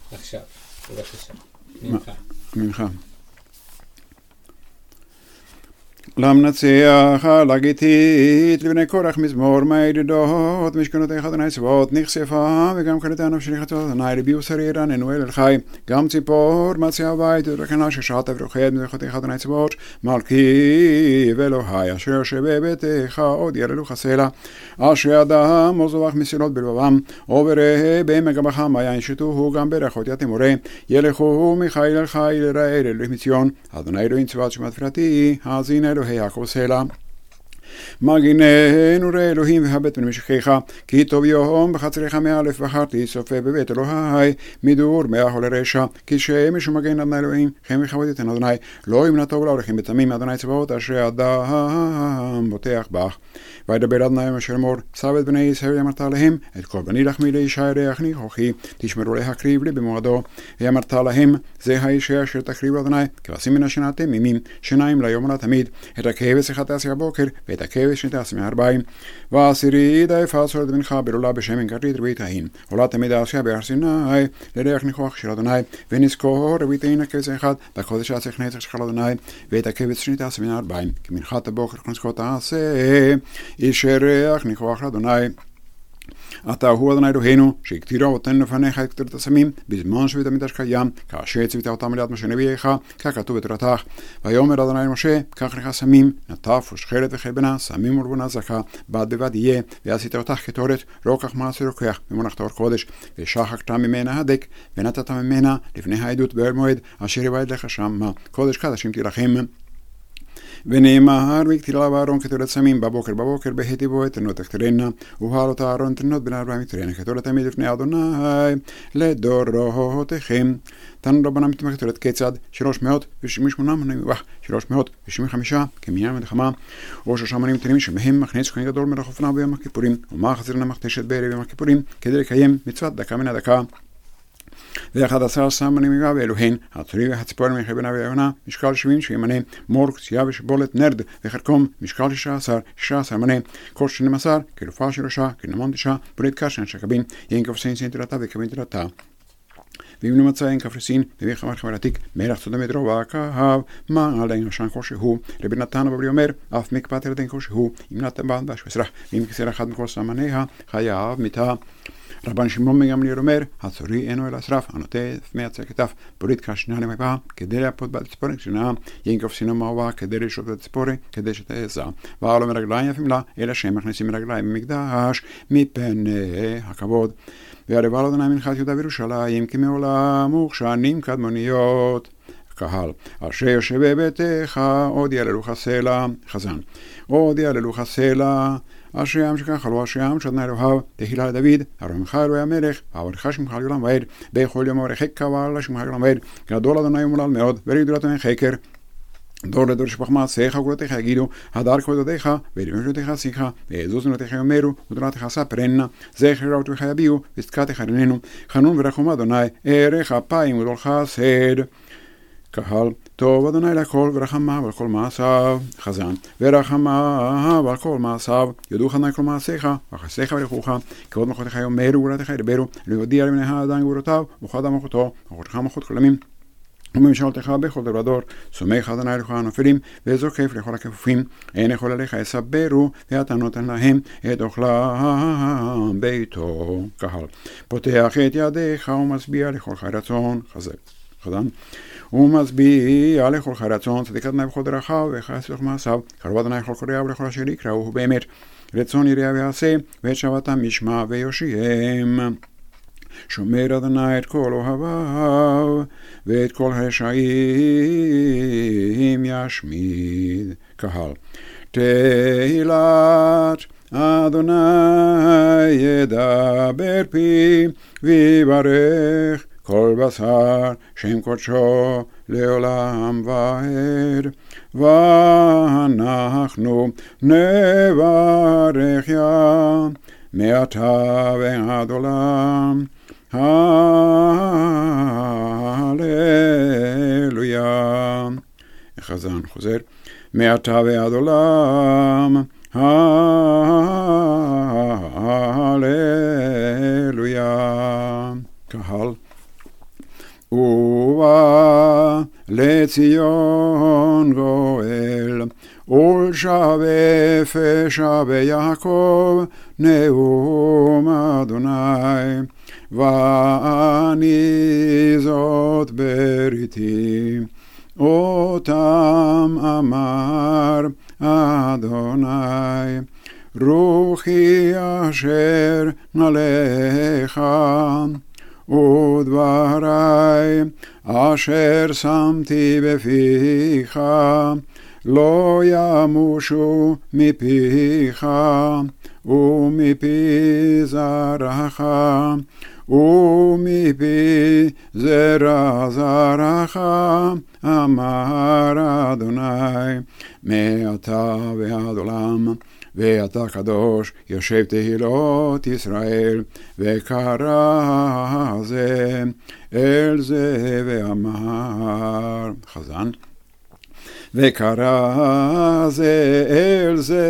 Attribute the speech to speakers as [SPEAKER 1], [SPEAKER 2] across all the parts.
[SPEAKER 1] עכשיו, בבקשה. ממך.
[SPEAKER 2] ממך. למנצח על הגיתית לבני קורח מזמור מעדות משכנותיך אדוני צבאות נכספה וגם קלטה נפשי לחצות אדוני לבי ושרי רננו אל חי גם ציפור מציא הבית ודרכנה ששעת ורוחד מלכותיך אדוני צבאות מלכי ואלוהי אשר יושב בביתך עוד ירלוך הסלע אשר אדם עוזבך מסילות בלבבם ובראה במגבך מעיין שתוהו גם ברכות יתמורה ילכו מחיל אל חיל לראה אלוהים מציון אדוני אלוהים צבאות שמת פרטי האזין אלוהי יעקב סלע מגיננו ראה אלוהים והבט במשכיך כי טוב יום בחצריך מאלף בחרתי סופה בבית אלוהי מדור מאחול לרשע כי שמש ומגן אדוני אלוהים חם וכבוד יתן אדוני לא ימנע טוב להולכים בתמים אדוני צבאות אשר אדם בוטח בך וידבר אדוני אשר אמור שב את בני ישראל אמרת להם את כל בני לחמי לאישה ירח ניחוחי תשמרו להקריב לי במועדו ואמרת להם זה האישה אשר תקריב אדוני כבשים מן השנה תמימים שניים ליום לתמיד את הכבש אחד תעשי הבוקר ואת הכבש שתעשי מהארבעים ועשירי דאפה סורת בנך ברולה בשמן כרית רבית ההין עולה תמיד העשייה בהר סיני לריח ניחוח של אדוני ונזכור רבית ההין הכבש אחד בקודש העשך נצח של אדוני ואת הכבש שתעשי מן הארבעים כמנחת הבוקר כנסקו תעשה אישר ריח ניחוח לאדוני אתה הוא אדוני אלוהינו שהקטירה אותנו לפניך את כתרת הסמים בזמן שבית המקדש קיים כאשר צווית אותם ליד משה נביאך ככתוב בתורתך ויאמר אדוני אל משה קח לך סמים נטף ושחרת וחלבנה סמים ורבונה זכה בד בבד יהיה ועשית אותך כתורת רוקח מעשה רוקח ומונחת אור קודש ושחקת ממנה הדק ונתת ממנה לפני העדות באוהל מועד אשר יבעד לך שם קודש קדשים תלכם ונאמר והקטיר עליו אהרון כתורת סמים בבוקר בהתי בו את תרנות תכתרנה ובעלות אהרון תרנות בין 40 תרנה כתורת תמיד לפני אדוני לדורותיכם תנו רבנם מתמח כתורת כיצד 375 כמניין מלחמה או 6 מנים תנים שמהם מכניס כהן גדול מרחופנה ביום הכיפורים ומה חזירנה מכתשת בערב יום הכיפורים כדי לקיים מצוות דקה מן הדקה ו11 סמנים מגע ואלוהן הצורי והציפור מחבנה ויונה משקל 70 שימנה מור קצייה ושבולת נרד וחרקום משקל 16 מנה כל 12 כלופה של ראשה כנמון 9 ברית קשן שקבין ינקף סין תלתה וקבין תלתה ואם נמצא אין כפרסין וביך אמר חברתיק מלך צודה מדרו והקהב מה עלינו שן כלשהו רבי נתן בבלי אומר אף מקפת ילדין כלשהו אם נתן בעד בשבסרח ואם כסר אחד מכל סמניה חייב מיתה רבן שמעון בן גמליאל אומר הצורי אינו אלא שרף הנוטה מעצר כתף ברית קשנה למפה כדי להפות בת ציפורי כשנה ינקוף סינו מהווה כדי לשרות בת ציפורי כדי שתעזה ועל לו מרגליים יפים לה אלא שהם מכניסים מרגליים במקדש מפני הכבוד והרבה לו דנאי מנחת יהודה וירושלים כמעולם וכשנים קדמוניות קהל אשר יושב בביתך עוד יעללוך הסלע חזן עוד יעללוך הסלע אשר ים שככה לו אשר ים שאדוני אלוהיו תהילה לדוד הרומך אלוהי המלך ועבודך שמך לעולם ועד בכל יום עבודך קבל שמך לעולם ועד גדול אדוני ומולל מאוד ורגדולת חקר דור לדור שפך מעשיך וגבולותיך יגידו הדר כבודותיך ורמושותיך שיחה ועזוז נותיך יאמרו ודורתך ספרנה זכר ראותיך יביאו וצדקתך רננו חנון ורחום אדוני ערך אפיים ודול חסד קהל טוב אדוני לכל ורחמיו על כל מעשיו חזן ורחמיו על כל מעשיו יודוך אדוני כל מעשיך וחסדיך ולכוך כבוד מלכותיך יאמרו וגבולותיך ידברו להודיע לבני האדם גבולותיו וכבוד מלכותו מלכותך מלכות כל עמים וממשלתך בכל דור ודור סומך אדוני לכל הנופלים וזוקף לכל הכפופים אין יכול עליך יסברו ואתה נותן להם את אוכלם ביתו קהל פותח את ידיך ומשביע לכל חי רצון חזן ומשביע לכל חי רצון צדיק אדוני בכל דרכיו וכעס לכל מעשיו קרוב אדוני לכל קוראיו ולכל אשר יקראו באמת רצון יראה ויעשה ואת שבתם ישמע ויושיעם שומר אדוני את כל אוהביו ואת כל הרשעים ישמיד קהל תהילת אדוני ידבר פי ויברך כל בשר שם קודשו לעולם ועד ואנחנו נברך יה מעתה ועד עולם הללויה חזן חוזר מעתה ועד עולם הללויה קהל ובא לציון גואל, ולשווה פשע ביעקב, נאום אדוני. ואני זאת בריתי, אותם אמר אדוני. רוחי אשר עליך, ודברי אשר שמתי בפיך, לא ימושו מפיך ומפי זרעך ומפי זרע זרעך, אמר אדוני, מעתה ועד עולם. ואתה קדוש, יושב תהילות ישראל, וקרא זה אל זה ואמר, חזן, וקרא זה אל זה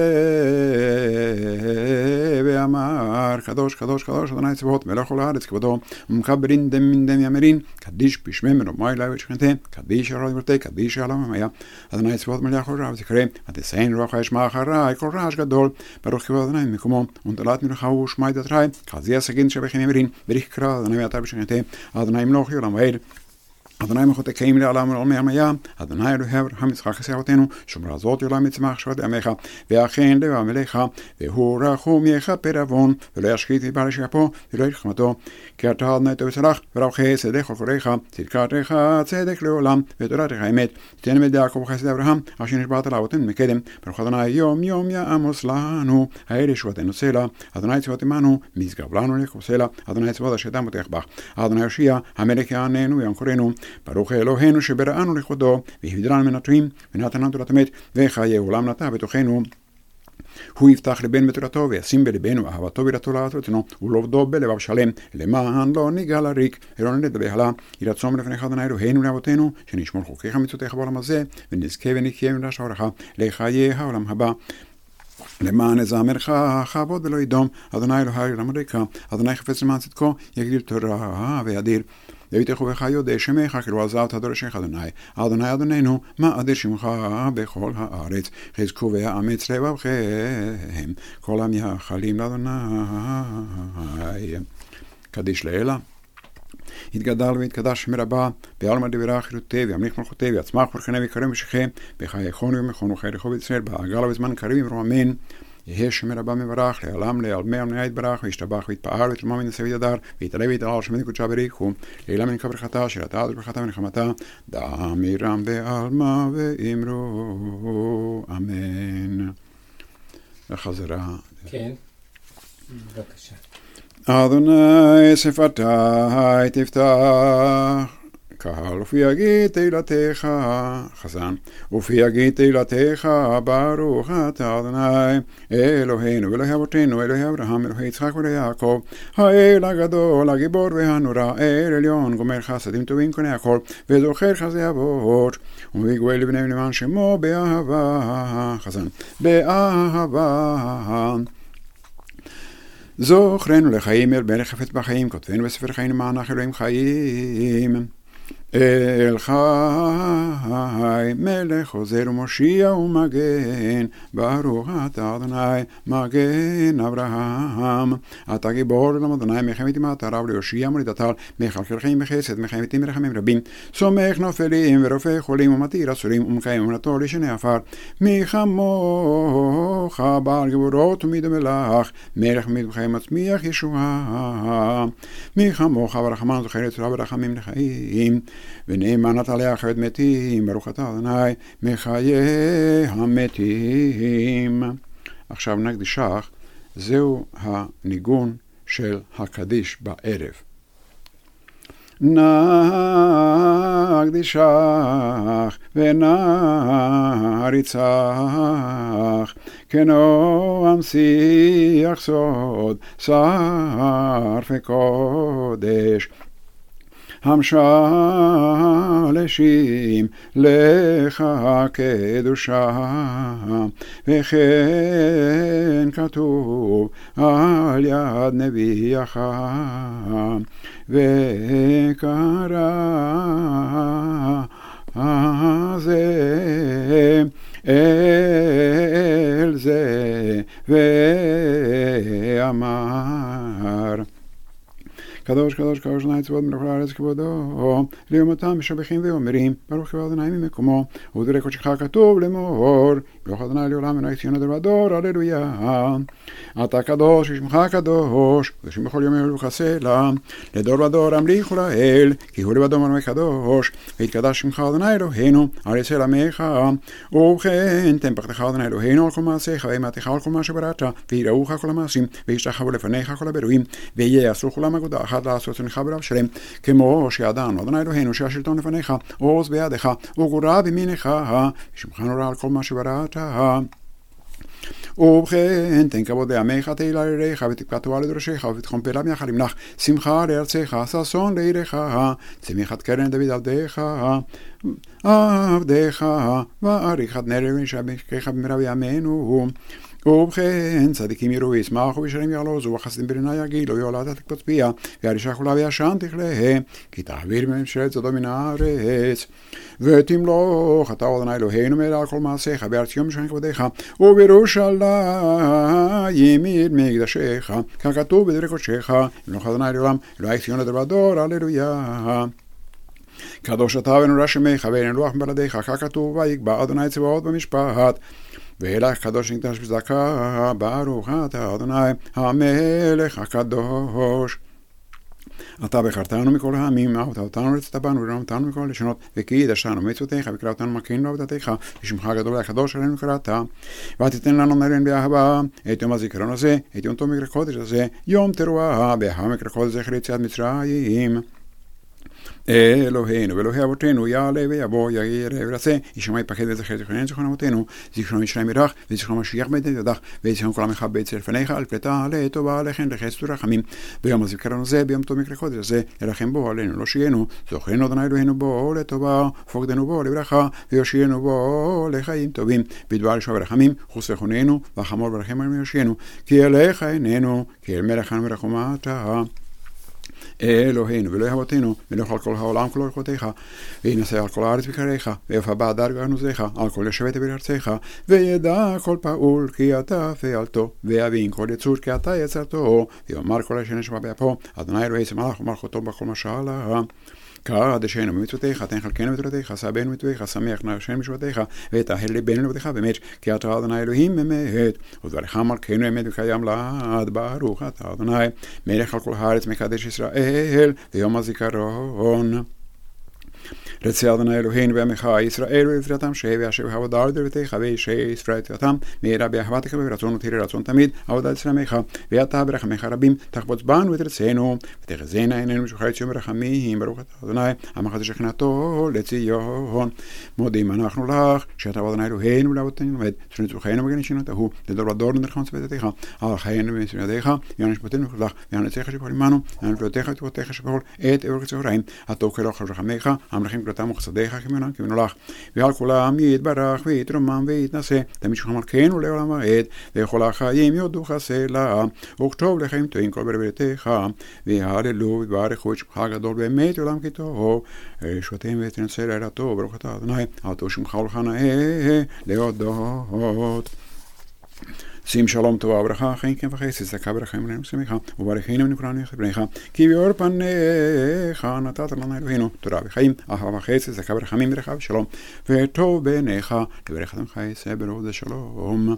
[SPEAKER 2] ואמר, קדוש קדוש קדוש אדוני צבאות מלך כל הארץ כבודו, ומקברין דם מן דם ימרין, קדיש בשמי מרומי אלי ושכנתה, קדיש הרע דברתי, קדיש העולם המיה, אדוני צבאות מלך כל רב זכרה, ותסיין רוח ישמע אחרי כל רעש גדול, ברוך כבוד אדוני מקומו, ונטלת מלכה ושמע דתרי, חזי הסגין שבכין ימרין, בריך קרא אדוני ואתה בשכנתה, אדוני מלוך יעולם ועד. אדוני מחותקאים לעולם ולעולמי עמיה, אדוני אלוהי אברהם יצחק חסרותינו, שומרה זאת עולם יצמח שבת ימיך, ואכן לב עמליך, והוא רחום יכפר עוון, ולא ישחית מבעל ישעפו, ולא יחמתו, כי אתה אדוני טוב וצלח, ורב חסד כל קוריך, צדקתך צדק לעולם, ותורתך אמת, תן מידי יעקב וחסד אברהם, אשר נשבעת לאבותינו מקדם, ברוך אדוני יום יום יעמוס לנו, האל ישועתנו סלע, אדוני צבאות עמנו, משגב לנו לכו סלע, אדוני צבאות אשר תמותך בך, אדוני יושיע, המלך יעננו וינקורנו, ברוך אלוהינו שבראנו לכבודו, והבדלנו מן הטועים, ונתן לנו תורת אמת, וחיי עולם נטע בתוכנו. הוא יפתח לבן בתורתו, וישים בלבנו אהבתו ויראתו לארצנו, ולעובדו בלבב שלם, למען לא ניגע לריק, ולא נלד בבהלה. יהי רצון לפניך אדוני אלוהינו לאבותינו, שנשמור חוקיך ומצוותיך בעולם הזה, ונזכה ונחיה ונדרש אורך לחיי העולם הבא. למען יזמרך כבוד ולא ידום, אדוני אלוהי למדך, אדוני חפץ למען צדקו, יגדיל תורה וידיר. ויתך ובך יודע שמך, כאילו עזבת דורשך אדוני, אדוני אדוננו, מה אדיר שמך בכל הארץ, חזקו ואמץ לבבכם, כל המייחלים לאדוני. קדיש לאלה. יתגדל ויתקדש מרבה, בעלמא דברה חירותי, וימליך מלכותי, ויצמח ורחנה ויקרם ושכם, בחייכון ומכון וחי רחוב ישראל, בעגל ובזמן קריב ורועמן, יהיה שמר הבא מברך, לעלם לעלמי עלמי יתברך, וישתבח ויתפאר ויתרומם ונשא ויתהדר, ויתעלה ויתעלה שמי קודשה בריחו, לעילה מנקה ברכתה, שירתה עד ברכתה ונחמתה, דאמירם בעלמא ואמרו אמן. וחזרה.
[SPEAKER 1] כן, בבקשה.
[SPEAKER 2] אדוני שפתי תפתח, קהל ופי יגיד תהילתך, חזן, ופי יגיד תהילתך, ברוך אתה אדוני, אלוהינו ואלוהי אבותינו, אלוהי אברהם, אלוהי יצחק ואלוהי יעקב, האל הגדול, הגיבור והנורא, אל עליון, גומר חסדים טובים קונה הכל, וזוכר חסדי אבות, ומביא גואל לבניהם למען שמו באהבה, חזן, באהבה. זוכרנו לחיים אל בן חפץ בחיים, כותבנו בספר חיים למענך אלוהים חיים. אל חי מלך עוזר ומושיע ומגן, ברוך אתה אדוני מגן אברהם. אתה גיבור עולם אדוני, מלחמת עם העטרה וליושיע מולידתל, מכלכל חיים בחסד, מחמת עם רחמים רבים, סומך נופלים ורופא חולים ומתיר אסורים, ומקיים אמונתו לשני עפר. מי כמוך בעל גבורות ומידו מלך, מלך מטבחי מצמיח ישועה. מי כמוך ברחמן זוכר יצרה ברחמים לחיים, ונאמן אתה להחיות מתים, ברוך אתה אדוני מחיי המתים. עכשיו נקדישך, זהו הניגון של הקדיש בערב. נקדישך ונריצך, כנועם שיח סוד, שר וקודש, המשלשים לך קדושה, וכן כתוב על יד נביאך, וקרא זה אל זה ואמר קדוש קדוש קדוש אדוני צבאות מלך הארץ כבודו, לעומתם משבחים ואומרים ברוך כבוד אדוני ממקומו, ודברי קודשך כתוב לאמור ברוך אדוני לעולם מלך ציון לדור ודור, הללויה. אתה קדוש ושמך קדוש, קדושים בכל יום אלוהיך סלע, לדור ודור המליכו לאל, כי הוא לבדו מלך קדוש, ויתקדש שמך אדוני אלוהינו על יסל עמך, ובכן תן פחדך אדוני אלוהינו על כל מעשיך, ואימתך על כל מה שבראת, ויראוך כל המעשים, וישתחוו לפניך כל הבירואים, ויעשו כולם אגודה אחת לעשות רצונך ברב שלם, כמו שידענו אדוני אלוהינו שהשלטון לפניך, עוז בידך, וגבורה בימינך, ושמך נורא על כל מה שבראת. ובכן תן כבוד לעמך תהילה ליריך, ותקפת תורה לדרשיך, ופתחון פה למח למלך, שמחה לארצך, ששון לעירך, צמיחת קרן דוד עבדך, ואריכת נר ושבחך במהרה בימינו. ובכן צדיקים יראו וישמחו וישרים יעלוזו, וחסדים ברנה יגילו, יולדת תקפוץ פיה, והרישה כולה וישן תכלה, כי תעביר ממשלת צדו מן הארץ. ותמלוך אתה אדוני אלוהינו מעלה על כל מעשיך, בארץ ציון משכן כבודך, ובירושלים עיר מקדשך, ככתוב בדברי קודשך, ימלוך אדוני לעולם, אלוהי ציון לדור ודור, הללויה. קדוש אתה ונורא שמך, ואין אלוהים בלעדיך, ככתוב ויקבע אדוני צבאות במשפט. ואלך קדוש נקדש בצדקה, ברוך אתה אדוני המלך הקדוש. אתה בחרתנו מכל העמים, אהבת אותנו רצית בנו, ורחמתנו מכל הלשונות, וקידשתנו מצוותיך, וקרא אותנו מכין לעבודתך, ושמך הגדול והקדוש עלינו קראת. ותיתן לנו נרן באהבה, את יום הזיכרון הזה, את יום טוב מקרא קודש הזה, יום תרועה, באהבה מקרא קודש זכר יציאת מצרים. אלוהינו ואלוהי אבותינו יעלה ויבוא יאיר וירצה, ישמע יפחד וזכר זיכרוננו זיכרון אבותינו, זיכרון ישרים ירח וזיכרון משיח בית ידך, וזיכרון כל עמך בית לפניך על פלטה לטובה לכן לחסד ורחמים. ביום הזיכרון הזה, ביום טוב מקרא קודש הזה, ירחם בו עלינו לא שינו, זוכרנו אדוני אלוהינו בו לטובה, ופוקדנו בו לברכה, ויושיענו בו לחיים טובים, בדבר ישועה ורחמים, חוס וחוננו, וחמור ורחם עלינו יושיענו, כי אליך עינינו, כי אל מלכנו ורחמתה. אלוהינו ואלוהי אבותינו, מלך על כל העולם כולו לכבודך, וינשא על כל הארץ בקריך, ויפה באדר גנוזיך, על כל יושבת בארצך, וידע כל פעול כי אתה פעלתו, ויבין כל יצור כי אתה יצרתו, ויאמר כל אשר נשמע באפו, אדוני אלוהי מלך ומלכותו בכל משלה. קדשנו במצוותיך, תן חלקנו בתורתך, עשה בנו מצוותיך, שמח נפשנו בשבתך, ותהל ליבנו לעבודך באמת, כי אתה אדוני אלוהים אמת, ודברך מלכנו אמת וקיים לעד, ברוך אתה אדוני מלך על כל הארץ מקדש ישראל, ויום הזיכרון. רצה אדוני אלוהינו בעמך ישראל ולפרתם שבי אשר בעבודה לדרבתך וישראל תפילתם מהרה באהבתך וברצון ותראה רצון תמיד עבודת אצל עמך, ואתה ברחמך רבים תחפוץ בנו ותרצנו ותחזינה עינינו משוחרר ציון ברחמים. ברוך אתה אדוני עמך שכנתו לציון. מודים אנחנו לך שאתה אדוני אלוהינו ולאבותינו עומד שנצורכנו מגן שנתהו לדור ודור נדרכם צוותך על חיינו ובנסים ידיך ויען שפוטנו לך ויען נצליח שפול עמנו ויען פלאותיך ותבואתך שפול את אור כצהריים הטוב כלוך רחמך המלכים כלותם וכסדיך כמנו לך, ועל כולם יתברך ויתרומם ויתנשא תמיד שוכם מלכנו לעולם ועד, וכל החיים יודוך סלע וכתוב לחיים טועים כל ברברתך, והללו וברכו את שמך הגדול באמת עולם כי טוב, שותים ותנצל לילה טוב. ברוך אתה אדוני עטו שמך ולך נאה להודות. שים שלום טובה וברכה, חיים כן וחסד, צדקה ברכה עלינו ושמחה, וברכנו ונקראנו יחד בניך, כי באור פניך נתת לנו אלוהינו, תורה וחיים, אהבה וחסד, צדקה ברחמים ברכה ושלום, וטוב בעיניך, לברך אדמך יעשה ברוך ושלום.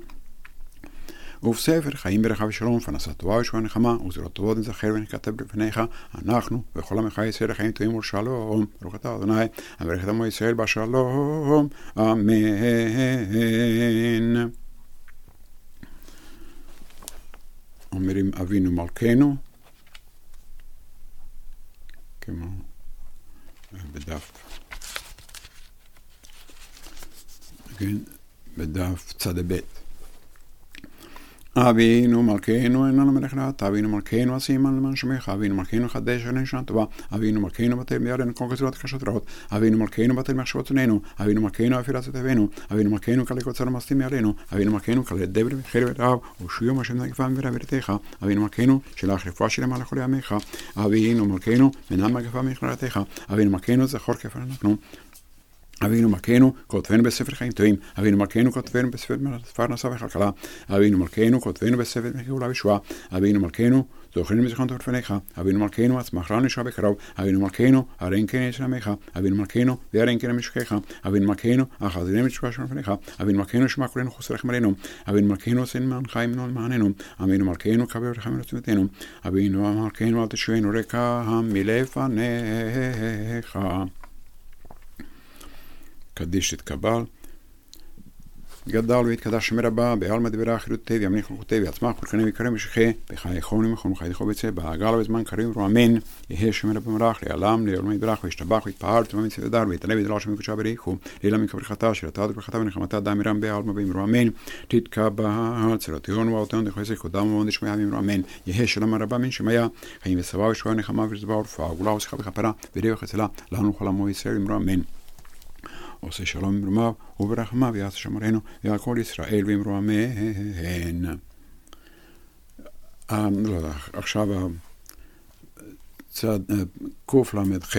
[SPEAKER 2] ובספר חיים ברכה ושלום, פרנסה טובה וישועה נחמה, וגזרות טובות נזכר ונכתב לפניך, אנחנו וכל עמך ישראל לחיים טובים ולשלום. ברוך אתה אדוני, המברך את עמו ישראל בשלום, אמן. אומרים אבינו מלכנו, כמו בדף צד ב'. אבינו מלכנו אין לנו מלך לעתה, אבינו מלכנו עשימן למען שמך, אבינו מלכנו חדש עלינו שנה טובה, אבינו מלכנו בטל בידינו כל גזרות קשות רעות, אבינו מלכנו בטל מחשבות עינינו, אבינו מלכנו אפילת זאתנו, אבינו מלכנו כלי קוצר ומסטים מעלינו, אבינו מלכנו כלי דבר וחיר ורעב, ושיום השם נגפם ורעבתך, אבינו מלכנו שלח רפואה שלמה לכל ימיך, אבינו מלכנו מנע מגפה מכללתך, אבינו מלכנו זכור כפר אנחנו. אבינו מלכנו כותבנו בספר חיים טובים, אבינו מלכנו כותבנו בספר פרנסה וכלכלה, אבינו מלכנו כותבנו בספר גאולה וישועה, אבינו מלכנו זוכרנו בזיכרון טוב לפניך, אבינו מלכנו עצמך לנו ישועה בקרוב, אבינו מלכנו הרי כן יש עמך, אבינו מלכנו והרי כן משכך, אבינו מלכנו אחזינו בתשובה שלנו לפניך, אבינו מלכנו שמע קולנו חוסרך עלינו, אבינו מלכנו עשינו למען חיים למעננו, אבינו מלכנו קבל ורחם על עצמתנו, אבינו מלכנו אל תשוענו ריקה מלפניך. קדיש תתקבל, גדל והתקדש שמר הבא, בעלמא דברה אחריותי וימליך מלכותי ויצמח ולקנה ויקרם ושכה, וחי חונים וכון וחי דחו בצא, בעגל ובזמן קריב רועמן, יהא שמר הבא מרח, לעלם, לעולמי יתברך, וישתבח ויתפאר, ותמם מצא ודר, ויתעלה וידלל שם וקודשה בריחו, לילה מקברחתה, שרתה דברכתה ונחמתה דם מרם בעלמא באים רועמן, תתקבל, צלותיון ואותיון דחויסך קודם ומונד שמיה באים רועמן, יהא שלום הרבה מן שמיה, חיים ושבע ושבוע נחמה ושבע ורפואה, וגאולה ושכה וכפרה, וריח הצלה, לנו חלמו ישראל עם רועמן. עושה שלום במרומיו וברחמיו יעשה שמרנו ועל כל ישראל ואמרו אמן. עכשיו צד קל"ח,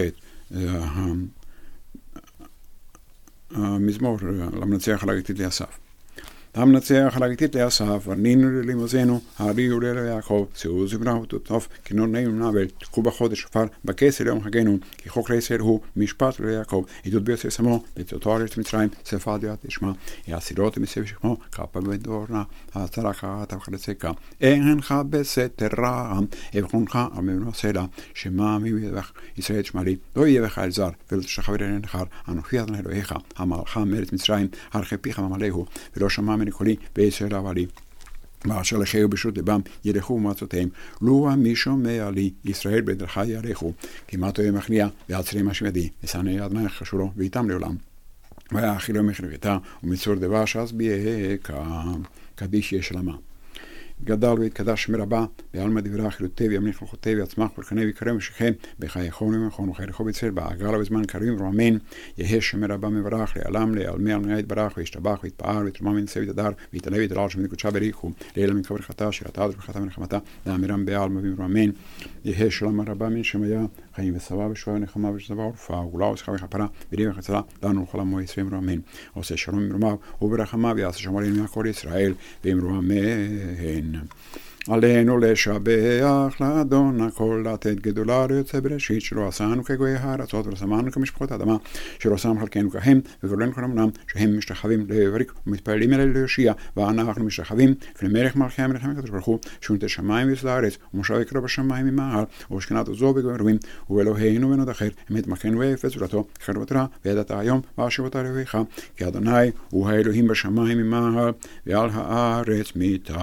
[SPEAKER 2] המזמור למנצח הלגיתית לאסף. המנצח הלגיתית לאסף, הרנינו ללימוזנו, הריעו לאלוהי יעקב, שאו זמרה ותוטוף, כינון נעים נבל, תקעו בחודש שופר, בכסר יום חגנו, כי חוק לישראל הוא משפט לאלוהי יעקב, עדות ביוסף שמו, בצאתו ארץ מצרים, שפה דיעת לשמה, יעשירות מסביב שכמו, כפה בדורנה, הצרה קראת וחלצקה, אינך בסתר רעם, אבחונך אמרנו סלע, שמה מידך ישראל שמלי, לא יהיה בך אל זר, ולא תשחבר אל נחר, אנוכי אדוני אלוהיך, המלך מארץ מצרים, הרחי פיך ממלאהו, ולא שמע מנקולי בישראל עברי. ואשר לחיו בשוט לבם ילכו ומצאותיהם, לו מי שומע לי ישראל בדרכי ילכו, כי מה תהיה מכניע ועצרי מה שמדי, ושנא יד מלך חשולו ואיתם לעולם. ויאכילו מחלקתה ומצור דבר שאז ביעקה, קדיש יש למה. גדל והתקדש שמר הבא, בעלמא דברה אחריותי וימליך מלכותי ויצמח ולקנה ויקרם ושכם, בחי חונים וכון וחי רחוב יצל, בעגל ובזמן קרים ורועמן, יהא שמר הבא מברך, לעלם, לעלמי עלמי יתברך, וישתבח ויתפאר, ויתרומם ונצא ויתהדר, ויתעלה ויתהלל שם וקודשה בריחו, לילה מקברכתה, שרתה דברכתה ונחמתה, דאמירם בעלמא ורועמן, יהא שלום הרבה מן שמיה, חיים ושבע ושבוע ונחמה ושבע ורפואה, וגאולה ושכה וכפרה, וריח הצלה, לנו לכל עמו ישראל ורועמן, עושה שלום במרומיו וברחמיו, יעשה שמרים מכל ישראל, ואמרו אמן. עלינו לשבח לאדון הכל, לתת גדולה ליוצא בראשית, שלא עשנו כגויי הארצות ורשמנו כמשפחות האדמה, שלא שם חלקנו כהם וגורלנו כלמנם, שהם משתחווים לבריק ומתפללים אלי להושיע, ואנחנו משתחווים לפני מלך מלכי המלך הקדוש ברוך הוא, שהוא נותן שמיים ויסוד הארץ, ומושב יקרא בשמיים ממעל, ובשכינת עוזו בגויים רבים, ואלוהינו ונוד אחר, אמת מלכנו ואפס זולתו, חרבות רע, וידעת היום והשבות אלוהיך, כי אדוני הוא האלוהים בשמיים ממעל, ועל הארץ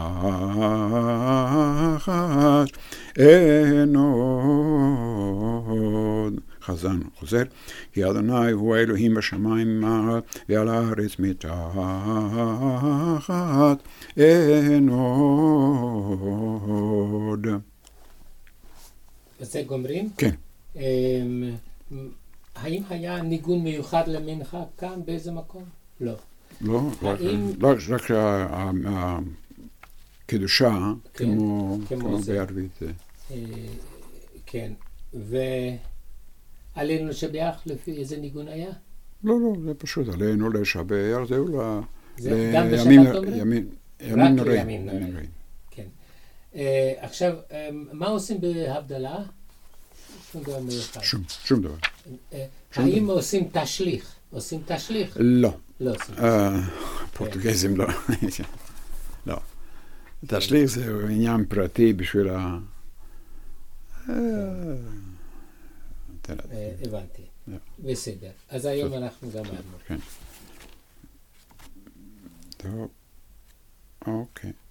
[SPEAKER 2] מתחת אין עוד. חזן חוזר, כי אדוני הוא האלוהים בשמיים ממעל, ועל הארץ מתחת אין עוד.
[SPEAKER 1] וזה גומרים?
[SPEAKER 2] כן.
[SPEAKER 1] האם היה ניגון מיוחד למנחה כאן באיזה מקום? לא.
[SPEAKER 2] לא, רק הקדושה, כמו בערבית.
[SPEAKER 1] כן, ועלינו לשבח לפי איזה ניגון היה?
[SPEAKER 2] לא, זה פשוט, עלינו לשבח, זהו
[SPEAKER 1] גם בשבת אומרים?
[SPEAKER 2] ימין
[SPEAKER 1] רק
[SPEAKER 2] נוראי.
[SPEAKER 1] לימין נוראי. כן. עכשיו, מה עושים בהבדלה? שום דבר מיוחד.
[SPEAKER 2] שום דבר.
[SPEAKER 1] האם עושים תשליך? עושים תשליך?
[SPEAKER 2] לא.
[SPEAKER 1] לא עושים.
[SPEAKER 2] פורטוגזים לא. לא. תשליך זה עניין פרטי בשביל
[SPEAKER 1] הבנתי. בסדר. אז היום אנחנו גמרנו.
[SPEAKER 2] טוב. אוקיי.